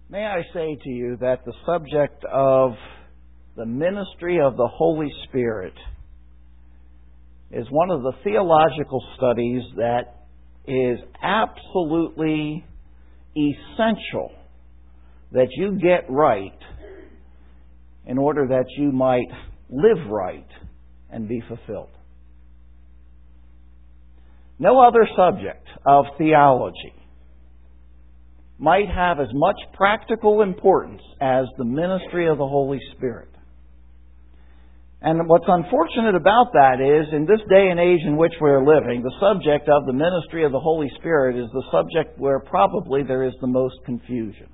May I say to you that the subject of the ministry of the Holy Spirit is one of the theological studies that is absolutely essential that you get right in order that you might live right and be fulfilled. No other subject of theology might have as much practical importance as the ministry of the Holy Spirit. And what's unfortunate about that is, in this day and age in which we're living, the subject of the ministry of the Holy Spirit is the subject where probably there is the most confusion.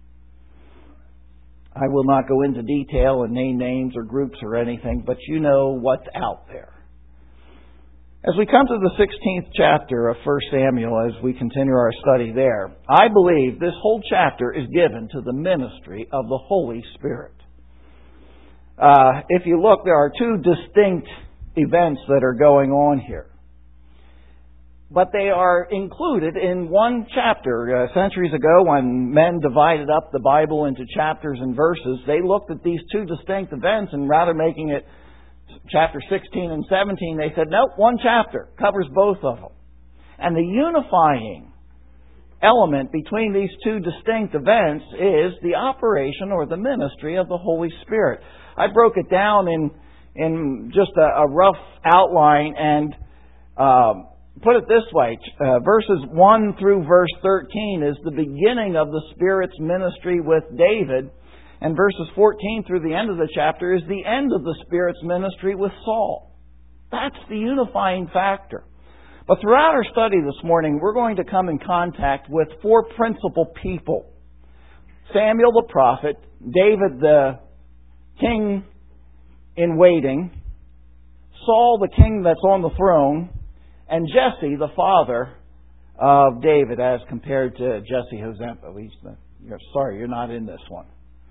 I will not go into detail and name names or groups or anything, but you know what's out there. As we come to the 16th chapter of 1 Samuel, as we continue our study there, I believe this whole chapter is given to the ministry of the Holy Spirit. If you look, there are two distinct events that are going on here. But they are included in one chapter. Centuries ago, when men divided up the Bible into chapters and verses, they looked at these two distinct events, and rather making it chapter 16 and 17, they said, nope, one chapter covers both of them. And the unifying element between these two distinct events is the operation or the ministry of the Holy Spirit. I broke it down in just a rough outline and put it this way. Verses 1 through verse 13 is the beginning of the Spirit's ministry with David. And verses 14 through the end of the chapter is the end of the Spirit's ministry with Saul. That's the unifying factor. But throughout our study this morning, we're going to come in contact with four principal people. Samuel the prophet, David the king in waiting, Saul the king that's on the throne, and Jesse the father of David as compared to Jesse Hosempha. Sorry, you're not in this one.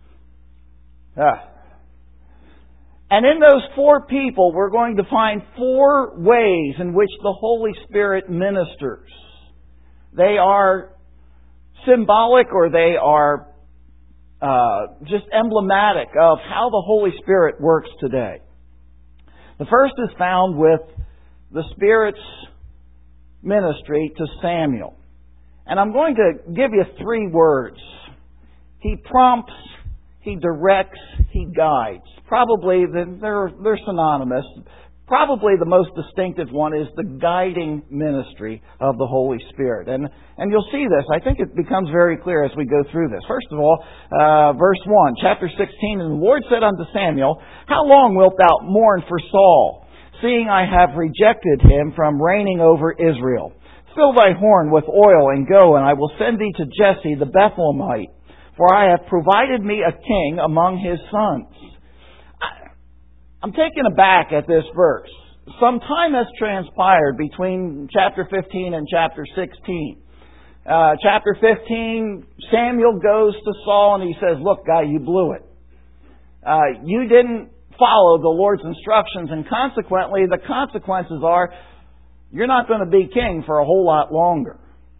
And in those four people, we're going to find four ways in which the Holy Spirit ministers. They are symbolic, or they are just emblematic of how the Holy Spirit works today. The first is found with the Spirit's ministry to Samuel. And I'm going to give you three words. He prompts, He directs, He guides. Probably they're synonymous. Probably the most distinctive one is the guiding ministry of the Holy Spirit. And you'll see this. I think it becomes very clear as we go through this. First of all, verse 1, chapter 16, and the Lord said unto Samuel, How long wilt thou mourn for Saul, seeing I have rejected him from reigning over Israel? Fill thy horn with oil and go, and I will send thee to Jesse the Bethlehemite. For I have provided me a king among his sons. I'm taken aback at this verse. Some time has transpired between chapter 15 and chapter 16. Chapter 15, Samuel goes to Saul and he says, Look, guy, you blew it. You didn't follow the Lord's instructions, and consequently, the consequences are you're not going to be king for a whole lot longer.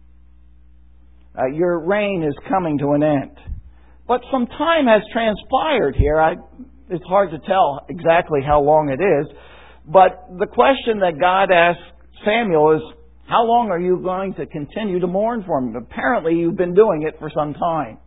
Your reign is coming to an end. But some time has transpired here. It's hard to tell exactly how long it is. But the question that God asked Samuel is, how long are you going to continue to mourn for him? Apparently you've been doing it for some time.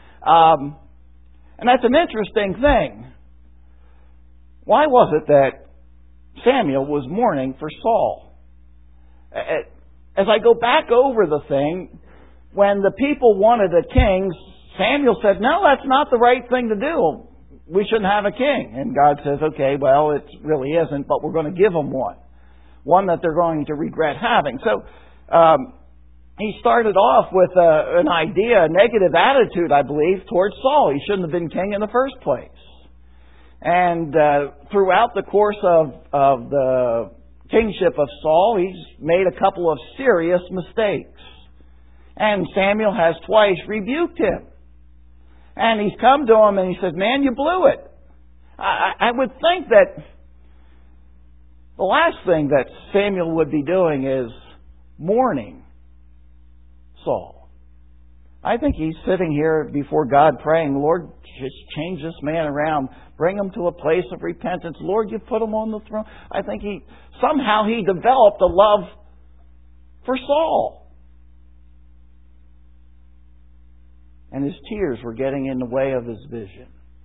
And that's an interesting thing. Why was it that Samuel was mourning for Saul? As I go back over the thing, when the people wanted a king, Samuel said, no, that's not the right thing to do. We shouldn't have a king. And God says, okay, well, it really isn't, but we're going to give them one. One that they're going to regret having. So he started off with an idea, a negative attitude, I believe, towards Saul. He shouldn't have been king in the first place. And throughout the course of the kingship of Saul, he's made a couple of serious mistakes. And Samuel has twice rebuked him. And he's come to him and he says, man, you blew it. I would think that the last thing that Samuel would be doing is mourning Saul. I think he's sitting here before God praying, Lord, just change this man around. Bring him to a place of repentance. Lord, you put him on the throne. I think somehow he developed a love for Saul. And his tears were getting in the way of his vision.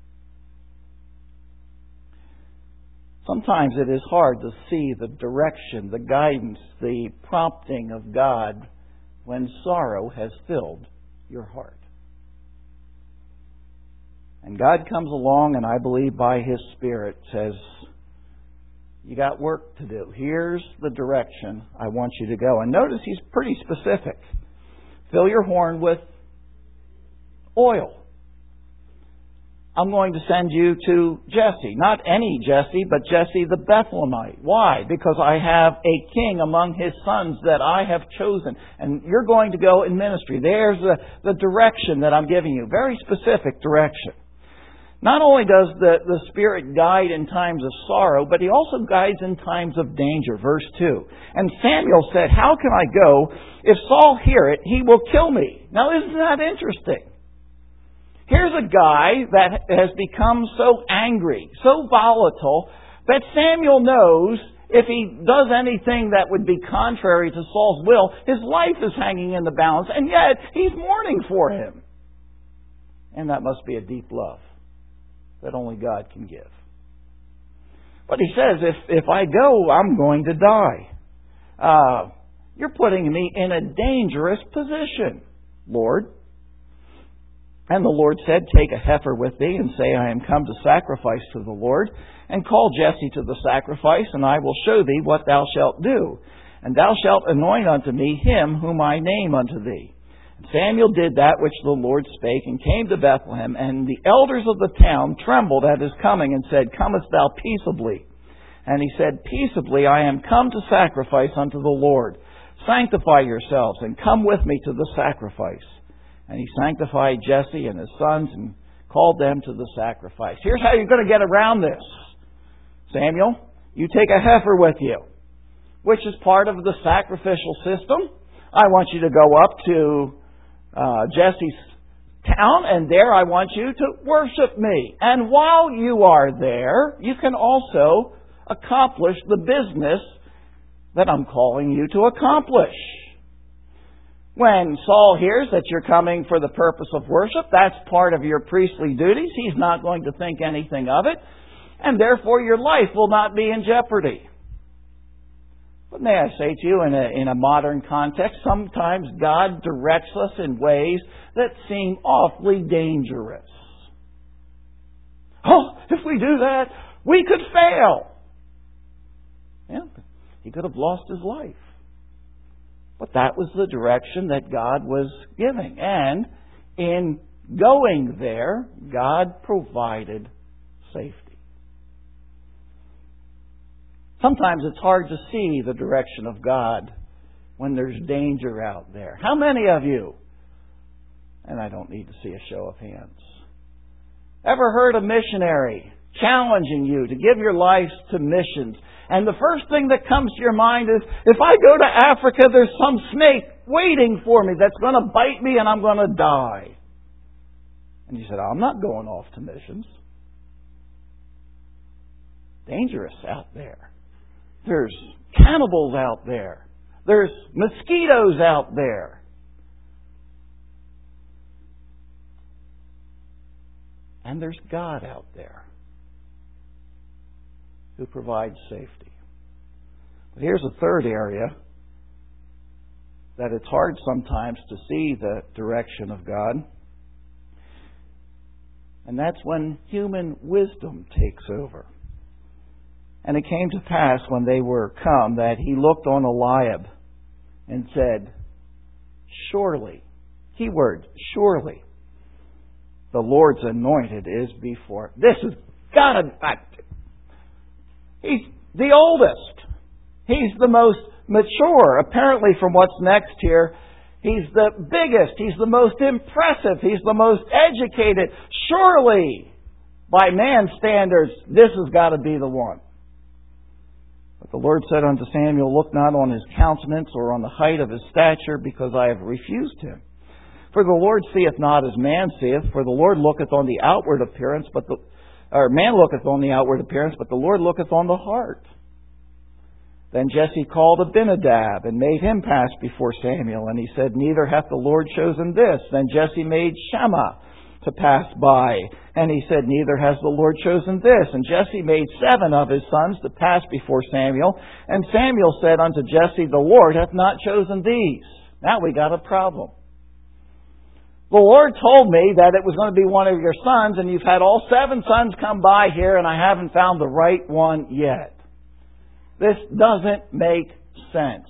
Sometimes it is hard to see the direction, the guidance, the prompting of God when sorrow has filled your heart. And God comes along, and I believe by His Spirit says, you got work to do. Here's the direction I want you to go. And notice He's pretty specific. Fill your horn with oil. I'm going to send you to Jesse. Not any Jesse, but Jesse the Bethlehemite. Why? Because I have a king among his sons that I have chosen. And you're going to go in ministry. There's the direction that I'm giving you. Very specific direction. Not only does the Spirit guide in times of sorrow, but He also guides in times of danger. Verse 2. And Samuel said, how can I go? If Saul hear it, he will kill me. Now isn't that interesting? Here's a guy that has become so angry, so volatile, that Samuel knows if he does anything that would be contrary to Saul's will, his life is hanging in the balance, and yet he's mourning for him. And that must be a deep love that only God can give. But he says, if I go, I'm going to die. You're putting me in a dangerous position, Lord. And the Lord said, take a heifer with thee, and say, I am come to sacrifice to the Lord. And call Jesse to the sacrifice, and I will show thee what thou shalt do. And thou shalt anoint unto me him whom I name unto thee. And Samuel did that which the Lord spake, and came to Bethlehem. And the elders of the town trembled at his coming, and said, comest thou peaceably? And he said, peaceably I am come to sacrifice unto the Lord. Sanctify yourselves, and come with me to the sacrifice. And he sanctified Jesse and his sons and called them to the sacrifice. Here's how you're going to get around this. Samuel, you take a heifer with you, which is part of the sacrificial system. I want you to go up to Jesse's town, and there I want you to worship me. And while you are there, you can also accomplish the business that I'm calling you to accomplish. When Saul hears that you're coming for the purpose of worship, that's part of your priestly duties. He's not going to think anything of it. And therefore your life will not be in jeopardy. But may I say to you, in a modern context, sometimes God directs us in ways that seem awfully dangerous. Oh, if we do that, we could fail. Yeah, he could have lost his life. But that was the direction that God was giving. And in going there, God provided safety. Sometimes it's hard to see the direction of God when there's danger out there. How many of you, and I don't need to see a show of hands, ever heard a missionary challenging you to give your lives to missions? And the first thing that comes to your mind is, if I go to Africa, there's some snake waiting for me that's going to bite me and I'm going to die. And you said, I'm not going off to missions. Dangerous out there. There's cannibals out there. There's mosquitoes out there. And there's God out there who provides safety. But here's a third area that it's hard sometimes to see the direction of God. And that's when human wisdom takes over. And it came to pass when they were come that he looked on Eliab and said, surely, keyword, surely, the Lord's anointed is before. This has got to... He's the oldest. He's the most mature. Apparently, from what's next here, he's the biggest. He's the most impressive. He's the most educated. Surely, by man's standards, this has got to be the one. But the Lord said unto Samuel, look not on his countenance or on the height of his stature, because I have refused him. For the Lord seeth not as man seeth, for the Lord looketh on the outward appearance, man looketh on the outward appearance, but the Lord looketh on the heart. Then Jesse called Abinadab, and made him pass before Samuel. And he said, Neither hath the Lord chosen this. Then Jesse made Shammah to pass by. And he said, Neither has the Lord chosen this. And Jesse made 7 of his sons to pass before Samuel. And Samuel said unto Jesse, The Lord hath not chosen these. Now we got a problem. The Lord told me that it was going to be one of your sons, and you've had all 7 sons come by here, and I haven't found the right one yet. This doesn't make sense.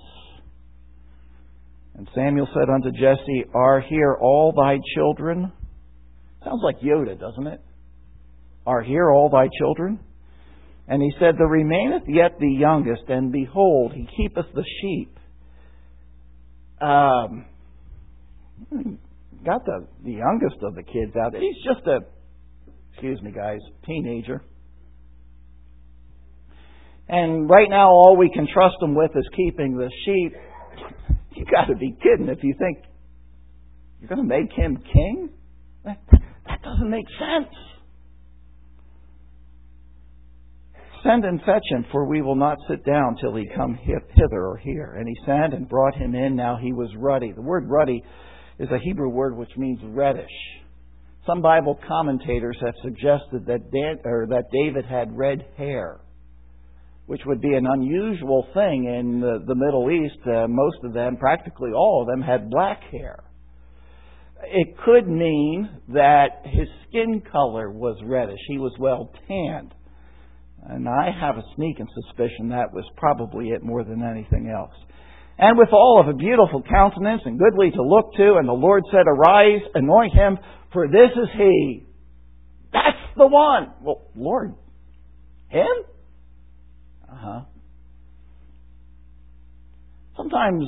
And Samuel said unto Jesse, Are here all thy children? Sounds like Yoda, doesn't it? Are here all thy children? And he said, There remaineth yet the youngest, and behold, he keepeth the sheep. Got the youngest of the kids out there. He's just teenager. And right now all we can trust him with is keeping the sheep. You got to be kidding if you think you're going to make him king? That doesn't make sense. Send and fetch him, for we will not sit down till he come hither or here. And he sent and brought him in. Now he was ruddy. The word ruddy is a Hebrew word which means reddish. Some Bible commentators have suggested that David had red hair, which would be an unusual thing in the Middle East. Most of them, practically all of them, had black hair. It could mean that his skin color was reddish. He was well tanned. And I have a sneaking suspicion that was probably it more than anything else. And with all of a beautiful countenance and goodly to look to, and the Lord said, Arise, anoint him, for this is he. That's the one. Well, Lord, him? Sometimes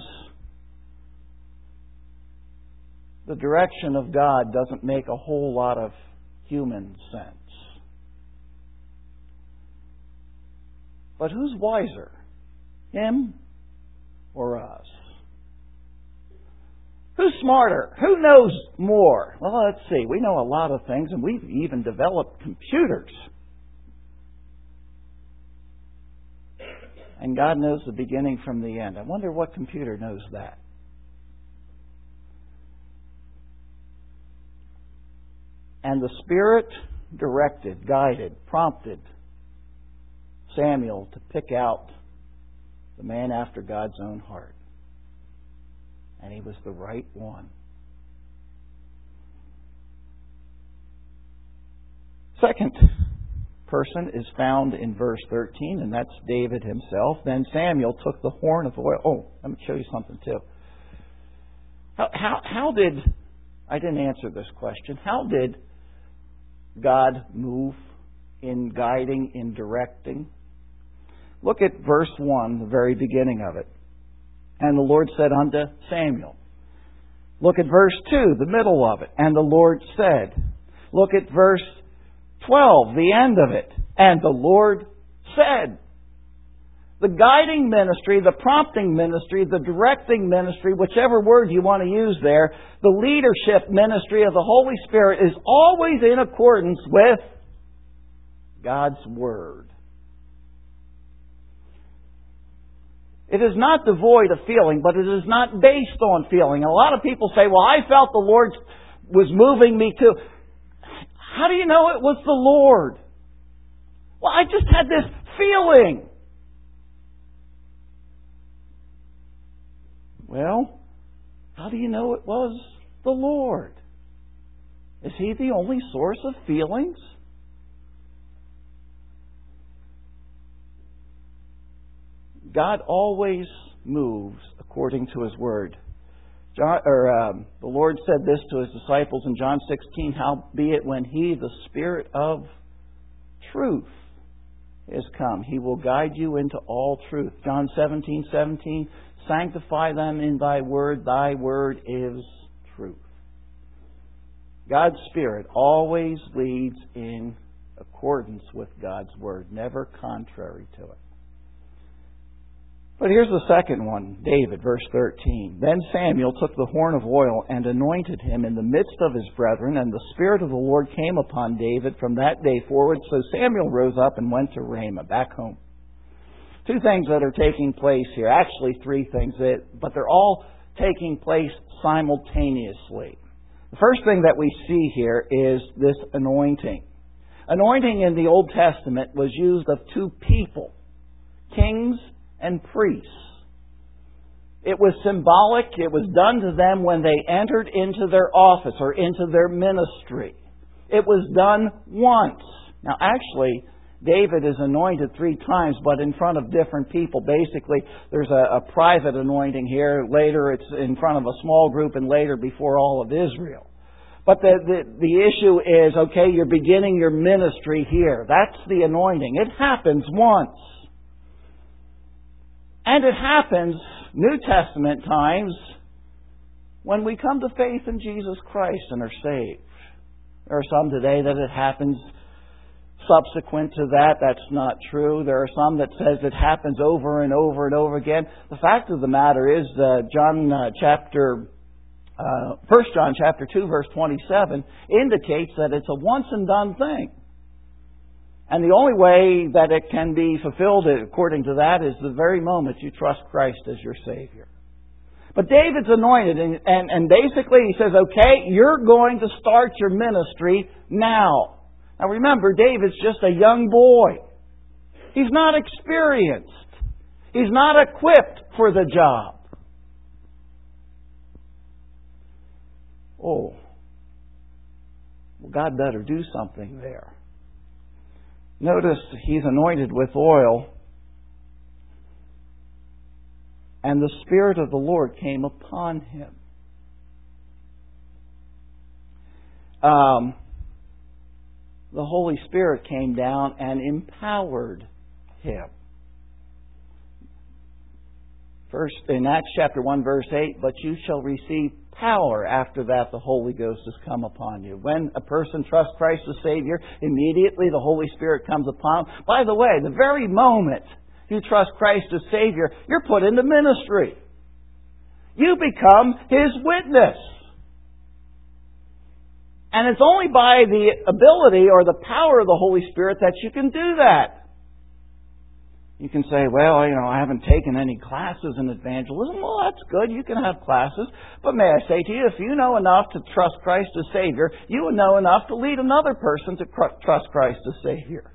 the direction of God doesn't make a whole lot of human sense. But who's wiser? Him or us? Who's smarter? Who knows more? Well, let's see. We know a lot of things, and we've even developed computers. And God knows the beginning from the end. I wonder what computer knows that. And the Spirit directed, guided, prompted Samuel to pick out the man after God's own heart. And he was the right one. Second person is found in verse 13, and that's David himself. Then Samuel took the horn of oil. Oh, let me show you something too. How did, I didn't answer this question, how did God move in guiding, in directing? Look at verse 1, the very beginning of it. And the Lord said unto Samuel. Look at verse 2, the middle of it. And the Lord said. Look at verse 12, the end of it. And the Lord said. The guiding ministry, the prompting ministry, the directing ministry, whichever word you want to use there, the leadership ministry of the Holy Spirit is always in accordance with God's Word. It is not devoid of feeling, but it is not based on feeling. And a lot of people say, well, I felt the Lord was moving me to. How do you know it was the Lord? Well, I just had this feeling. Well, how do you know it was the Lord? Is He the only source of feelings? God always moves according to His Word. The Lord said this to His disciples in John 16, howbeit when He, the Spirit of truth, is come, He will guide you into all truth. John 17:17, sanctify them in Thy Word is truth. God's Spirit always leads in accordance with God's Word, never contrary to it. But here's the second one, David, verse 13. Then Samuel took the horn of oil and anointed him in the midst of his brethren, and the Spirit of the Lord came upon David from that day forward. So Samuel rose up and went to Ramah, back home. Two things that are taking place here. Actually, three things, but they're all taking place simultaneously. The first thing that we see here is this anointing. Anointing in the Old Testament was used of two people, kings and priests. It was symbolic. It was done to them when they entered into their office or into their ministry. It was done once. Now, actually, David is anointed 3 times, but in front of different people. Basically, there's a private anointing here. Later, it's in front of a small group, and later before all of Israel. But the issue is, okay, you're beginning your ministry here. That's the anointing. It happens once. And it happens, New Testament times, when we come to faith in Jesus Christ and are saved. There are some today that it happens subsequent to that. That's not true. There are some that says it happens over and over and over again. The fact of the matter is, 1 John chapter 2, verse 27 indicates that it's a once and done thing. And the only way that it can be fulfilled according to that is the very moment you trust Christ as your Savior. But David's anointed, and basically he says, okay, you're going to start your ministry now. Now remember, David's just a young boy. He's not experienced. He's not equipped for the job. Oh, well, God better do something there. Notice he's anointed with oil, and the Spirit of the Lord came upon him. The Holy Spirit came down and empowered him. First, in Acts chapter 1, verse 8, but you shall receive power after that the Holy Ghost has come upon you. When a person trusts Christ as Savior, immediately the Holy Spirit comes upon him. By the way, the very moment you trust Christ as Savior, you're put into ministry. You become His witness. And it's only by the ability or the power of the Holy Spirit that you can do that. You can say, well, I haven't taken any classes in evangelism. Well, that's good. You can have classes. But may I say to you, if you know enough to trust Christ as Savior, you will know enough to lead another person to trust Christ as Savior.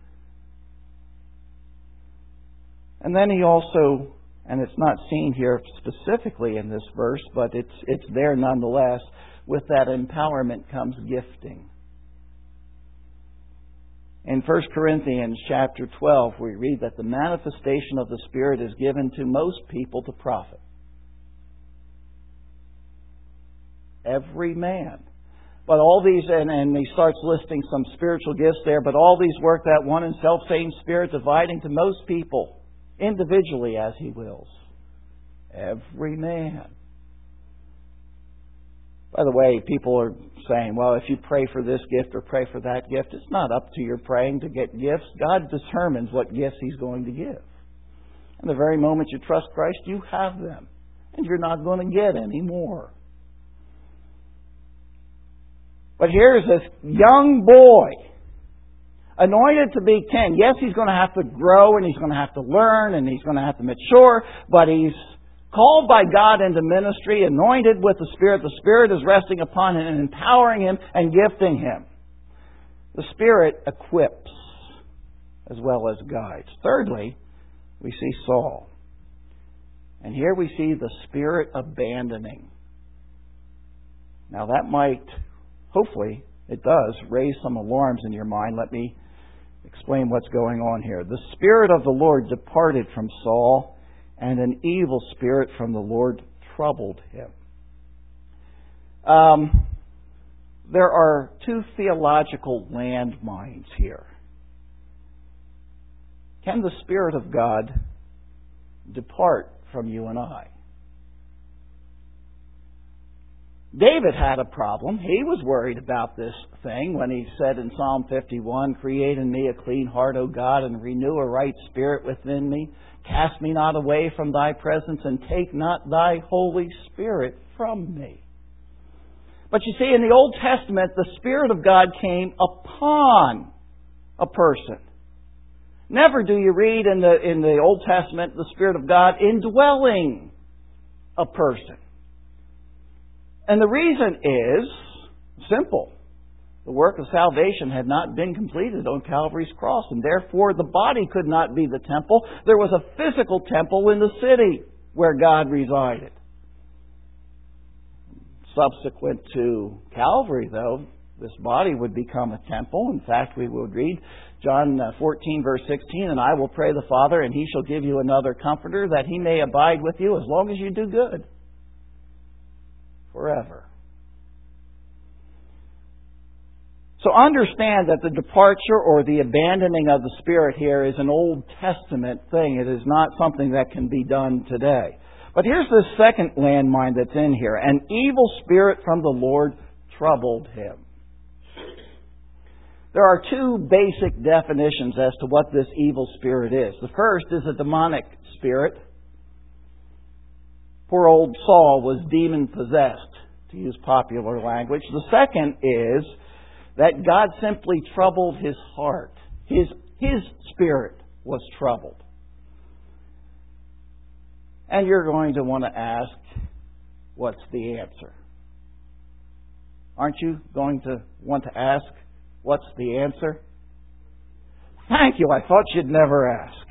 And then he also, and it's not seen here specifically in this verse, but it's there nonetheless, with that empowerment comes gifting. In 1 Corinthians chapter 12, we read that the manifestation of the Spirit is given to most people to profit. Every man. But all these, and he starts listing some spiritual gifts there, but all these work that one and self-same Spirit, dividing to most people, individually as He wills. Every man. By the way, people are saying, well, if you pray for this gift or pray for that gift, it's not up to your praying to get gifts. God determines what gifts He's going to give. And the very moment you trust Christ, you have them. And you're not going to get any more. But here's this young boy, anointed to be king. Yes, he's going to have to grow and he's going to have to learn and he's going to have to mature, but he's called by God into ministry, anointed with the Spirit. The Spirit is resting upon him and empowering him and gifting him. The Spirit equips as well as guides. Thirdly, we see Saul. And here we see the Spirit abandoning. Now that might, hopefully it does, raise some alarms in your mind. Let me explain what's going on here. The Spirit of the Lord departed from Saul, and an evil spirit from the Lord troubled him. There are two theological landmines here. Can the Spirit of God depart from you and I? David had a problem. He was worried about this thing when he said in Psalm 51, "Create in me a clean heart, O God, and renew a right spirit within me. Cast me not away from Thy presence, and take not Thy Holy Spirit from me." But you see, in the Old Testament, the Spirit of God came upon a person. Never do you read in the Old Testament the Spirit of God indwelling a person. And the reason is simple. The work of salvation had not been completed on Calvary's cross, and therefore the body could not be the temple. There was a physical temple in the city where God resided. Subsequent to Calvary, though, this body would become a temple. In fact, we would read John 14, verse 16, "And I will pray the Father, and He shall give you another Comforter, that He may abide with you as long as you do good, forever." So understand that the departure or the abandoning of the Spirit here is an Old Testament thing. It is not something that can be done today. But here's the second landmine that's in here. "An evil spirit from the Lord troubled him." There are two basic definitions as to what this evil spirit is. The first is a demonic spirit. Poor old Saul was demon-possessed, to use popular language. The second is that God simply troubled his heart. His spirit was troubled. And you're going to want to ask, what's the answer? Aren't you going to want to ask, what's the answer? Thank you. I thought you'd never ask.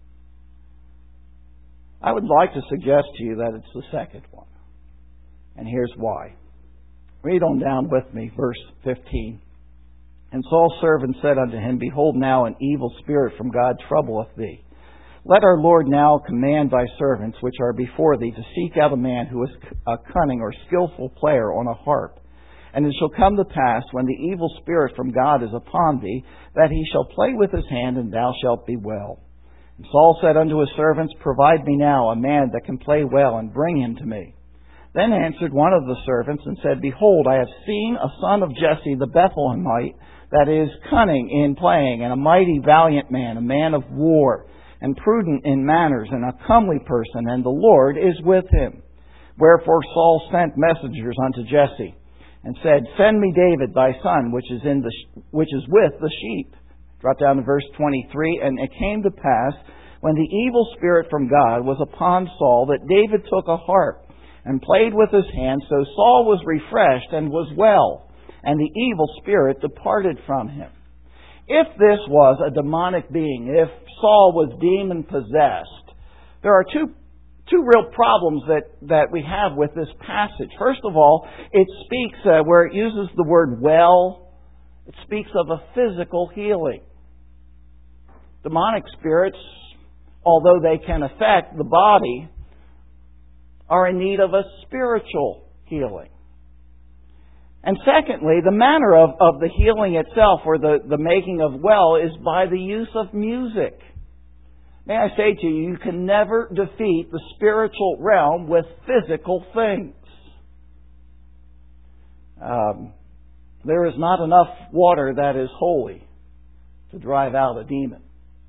I would like to suggest to you that it's the second one. And here's why. Read on down with me, verse 15. "And Saul's servant said unto him, Behold, now an evil spirit from God troubleth thee. Let our Lord now command thy servants, which are before thee, to seek out a man who is a cunning or skillful player on a harp. And it shall come to pass, when the evil spirit from God is upon thee, that he shall play with his hand, and thou shalt be well. And Saul said unto his servants, Provide me now a man that can play well, and bring him to me. Then answered one of the servants, and said, Behold, I have seen a son of Jesse the Bethlehemite, that is cunning in playing, and a mighty valiant man, a man of war, and prudent in manners, and a comely person, and the Lord is with him. Wherefore Saul sent messengers unto Jesse, and said, Send me David thy son, which is with the sheep. Drop down to verse 23. And it came to pass, when the evil spirit from God was upon Saul, that David took a harp, and played with his hand. So Saul was refreshed, and was well, and the evil spirit departed from him. If this was a demonic being, if Saul was demon-possessed, there are two real problems that we have with this passage. First of all, it speaks, where it uses the word well, it speaks of a physical healing. Demonic spirits, although they can affect the body, are in need of a spiritual healing. And secondly, the manner of the healing itself, or the making of well, is by the use of music. May I say to you, you can never defeat the spiritual realm with physical things. There is not enough water that is holy to drive out a demon.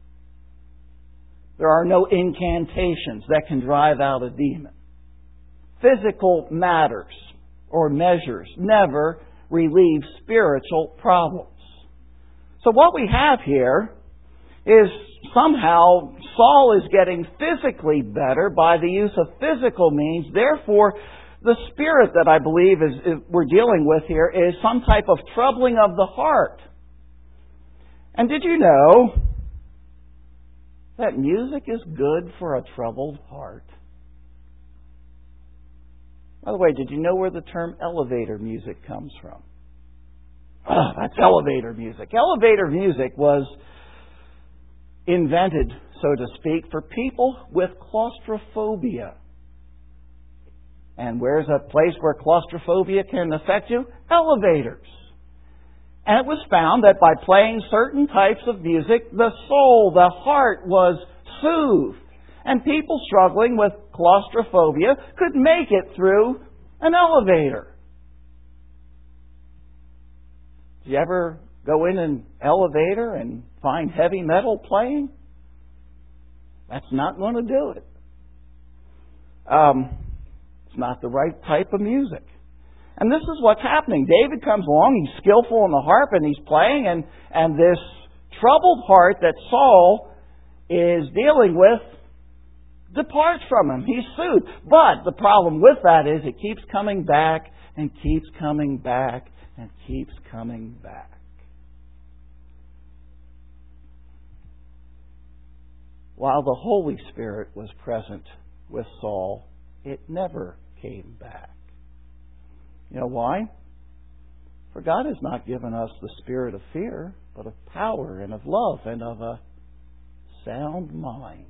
There are no incantations that can drive out a demon. Physical matters or measures never relieve spiritual problems. So what we have here is somehow Saul is getting physically better by the use of physical means. Therefore, the spirit that I believe we're dealing with here is some type of troubling of the heart. And did you know that music is good for a troubled heart? By the way, did you know where the term elevator music comes from? That's elevator music. Elevator music was invented, so to speak, for people with claustrophobia. And where's a place where claustrophobia can affect you? Elevators. And it was found that by playing certain types of music, the soul, the heart was soothed. And people struggling with claustrophobia could make it through an elevator. Do you ever go in an elevator and find heavy metal playing? That's not going to do it. It's not the right type of music. And this is what's happening. David comes along, he's skillful on the harp and he's playing, and this troubled heart that Saul is dealing with departs from him. He's soothed. But the problem with that is it keeps coming back and keeps coming back and keeps coming back. While the Holy Spirit was present with Saul, it never came back. You know why? For God has not given us the spirit of fear, but of power and of love and of a sound mind.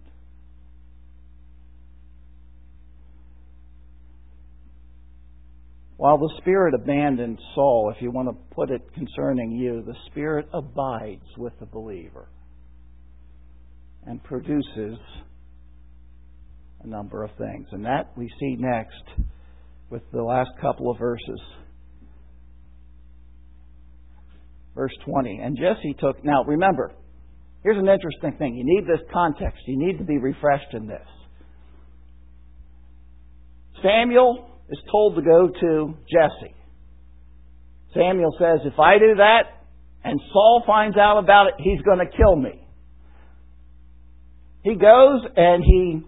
While the Spirit abandoned Saul, if you want to put it concerning you, the Spirit abides with the believer and produces a number of things. And that we see next with the last couple of verses. Verse 20. And Jesse took... Now remember, here's an interesting thing. You need this context. You need to be refreshed in this. Samuel is told to go to Jesse. Samuel says, if I do that and Saul finds out about it, he's going to kill me. He goes and he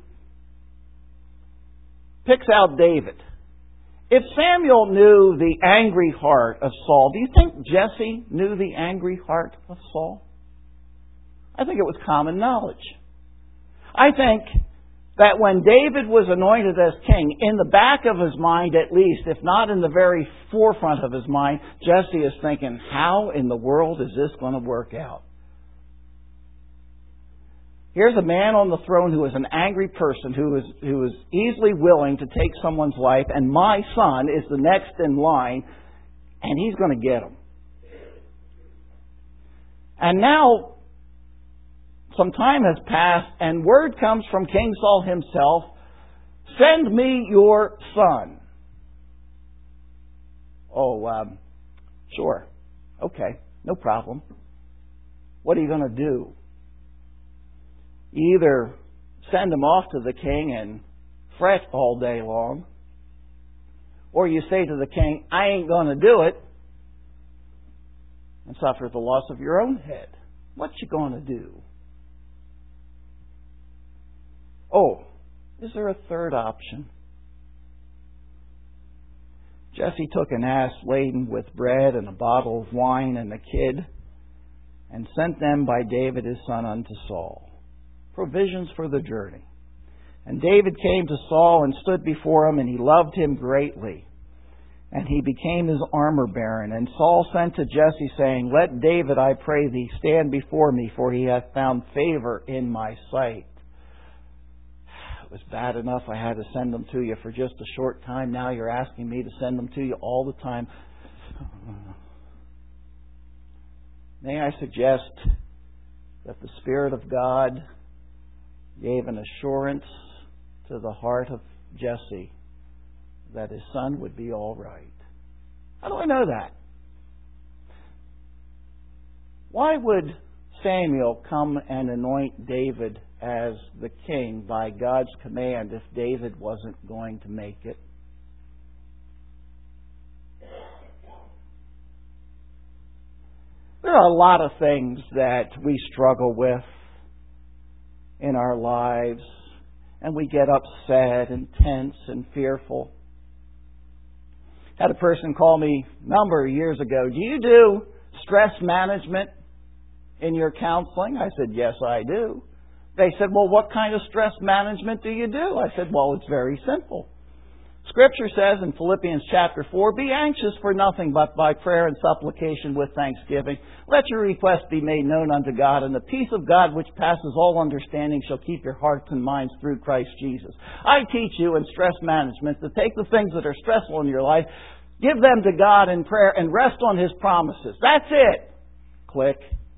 picks out David. If Samuel knew the angry heart of Saul, do you think Jesse knew the angry heart of Saul? I think it was common knowledge. I think that when David was anointed as king, in the back of his mind at least, if not in the very forefront of his mind, Jesse is thinking, how in the world is this going to work out? Here's a man on the throne who is an angry person, who is easily willing to take someone's life, and my son is the next in line, and he's going to get him. And now, some time has passed, and word comes from King Saul himself, send me your son. Oh, sure. Okay, no problem. What are you going to do? You either send him off to the king and fret all day long, or you say to the king, I ain't going to do it, and suffer the loss of your own head. What you going to do? Oh, is there a third option? Jesse took an ass laden with bread and a bottle of wine and a kid, and sent them by David his son unto Saul. Provisions for the journey. And David came to Saul and stood before him, and he loved him greatly. And he became his armor bearer. And Saul sent to Jesse, saying, let David, I pray thee, stand before me, for he hath found favor in my sight. It was bad enough I had to send them to you for just a short time. Now you're asking me to send them to you all the time. May I suggest that the Spirit of God gave an assurance to the heart of Jesse that his son would be all right. How do I know that? Why would Samuel come and anoint David as the king by God's command if David wasn't going to make it? There are a lot of things that we struggle with in our lives, and we get upset and tense and fearful. Had a person call me a number of years ago, do you do stress management in your counseling? I said, yes, I do. They said, well, what kind of stress management do you do? I said, well, it's very simple. Scripture says in Philippians chapter 4, be anxious for nothing but by prayer and supplication with thanksgiving. Let your requests be made known unto God, and the peace of God which passes all understanding shall keep your hearts and minds through Christ Jesus. I teach you in stress management to take the things that are stressful in your life, give them to God in prayer, and rest on His promises. That's it. Click.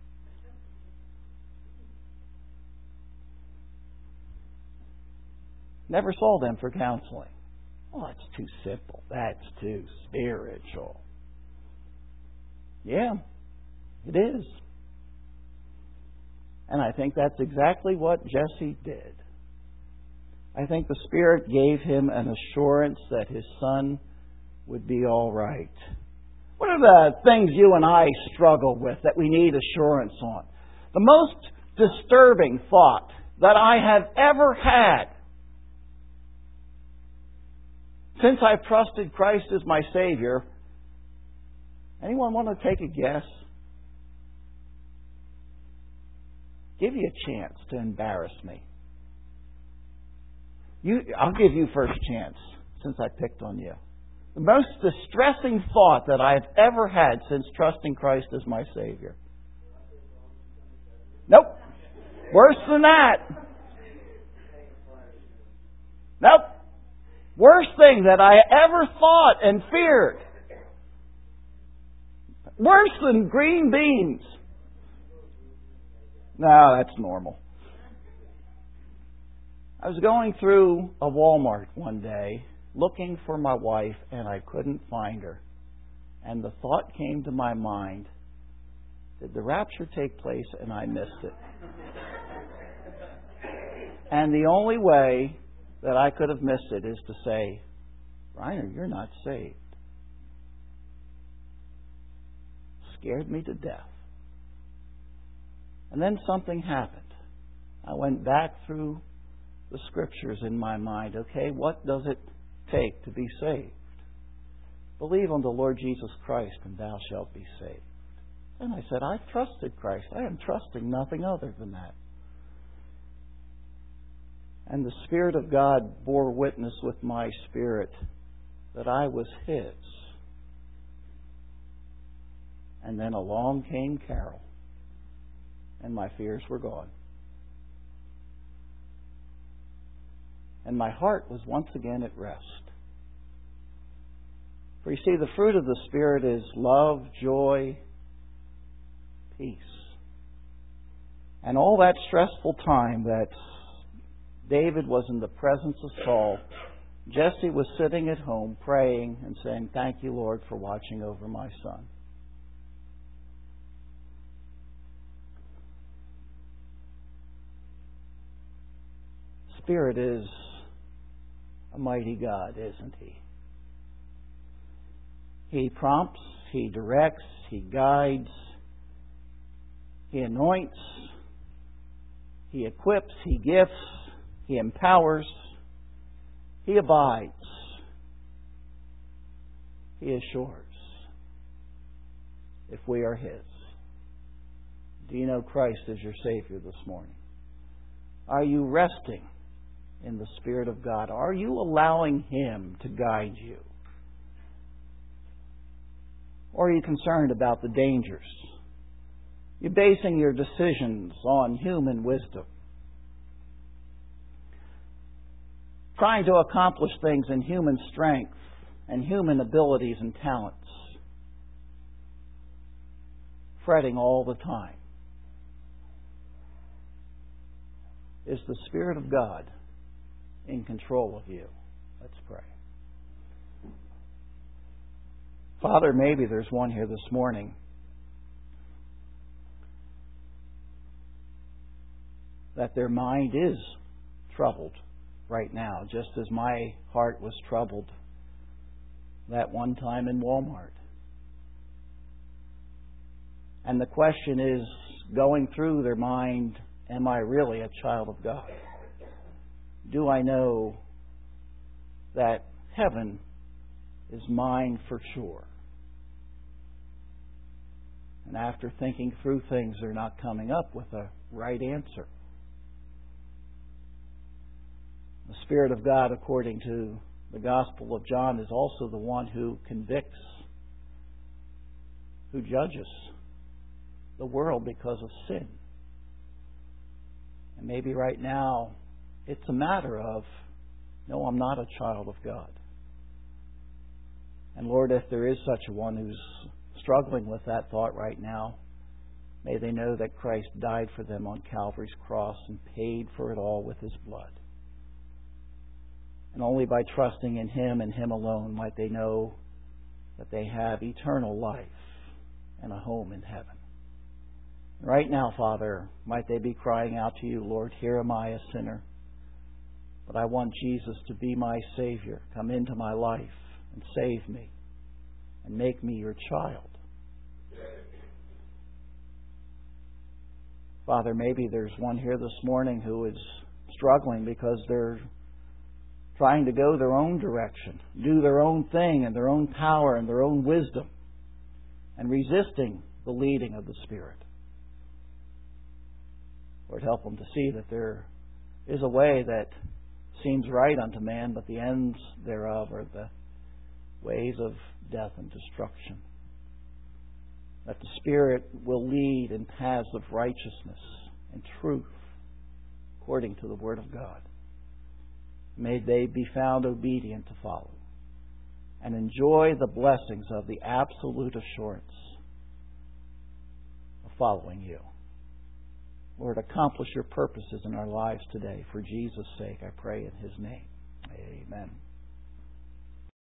Never saw them for counseling. Oh, that's too simple. That's too spiritual. Yeah, It is. And I think that's exactly what Jesse did. I think the Spirit gave him an assurance that his son would be all right. What are the things you and I struggle with that we need assurance on? The most disturbing thought that I have ever had since I've trusted Christ as my Savior. Anyone want to take a guess? Give you a chance to embarrass me. I'll give you first chance since I picked on you. The most distressing thought that I've ever had since trusting Christ as my Savior. Nope. Worse than that. Nope. Worst thing that I ever thought and feared. Worse than green beans. No, that's normal. I was going through a Walmart one day looking for my wife, and I couldn't find her. And the thought came to my mind, did the rapture take place and I missed it? And the only way that I could have missed it is to say, Reiner, you're not saved. Scared me to death. And then something happened. I went back through the Scriptures in my mind. Okay, what does it take to be saved? Believe on the Lord Jesus Christ and thou shalt be saved. And I said, I've trusted Christ. I am trusting nothing other than that. And the Spirit of God bore witness with my spirit that I was His. And then along came Carol, and my fears were gone. And my heart was once again at rest. For you see, the fruit of the Spirit is love, joy, peace. And all that stressful time that David was in the presence of Saul, Jesse was sitting at home praying and saying, thank you, Lord, for watching over my son. Spirit is a mighty God, isn't He? He prompts, He directs, He guides, He anoints, He equips, He gifts, He empowers, He abides, He assures if we are His. Do you know Christ as your Savior this morning? Are you resting in the Spirit of God? Are you allowing Him to guide you? Or are you concerned about the dangers? You're basing your decisions on human wisdom. Trying to accomplish things in human strength and human abilities and talents. Fretting all the time. Is the Spirit of God in control of you? Let's pray. Father, maybe there's one here this morning that their mind is troubled right now, just as my heart was troubled that one time in Walmart. And the question is going through their mind, am I really a child of God? Do I know that heaven is mine for sure? And after thinking through things, they're not coming up with a right answer. The Spirit of God, according to the Gospel of John, is also the one who convicts, who judges the world because of sin. And maybe right now, it's a matter of, no, I'm not a child of God. And Lord, if there is such a one who's struggling with that thought right now, may they know that Christ died for them on Calvary's cross and paid for it all with His blood. And only by trusting in Him and Him alone might they know that they have eternal life and a home in heaven. Right now, Father, might they be crying out to you, Lord, here am I, a sinner, but I want Jesus to be my Savior. Come into my life and save me and make me your child. Father, maybe there's one here this morning who is struggling because they're trying to go their own direction, do their own thing in their own power and their own wisdom, and resisting the leading of the Spirit. Lord, help them to see that there is a way that seems right unto man, but the ends thereof are the ways of death and destruction. That the Spirit will lead in paths of righteousness and truth according to the Word of God. May they be found obedient to follow and enjoy the blessings of the absolute assurance of following you. Lord, accomplish your purposes in our lives today. For Jesus' sake, I pray in His name. Amen.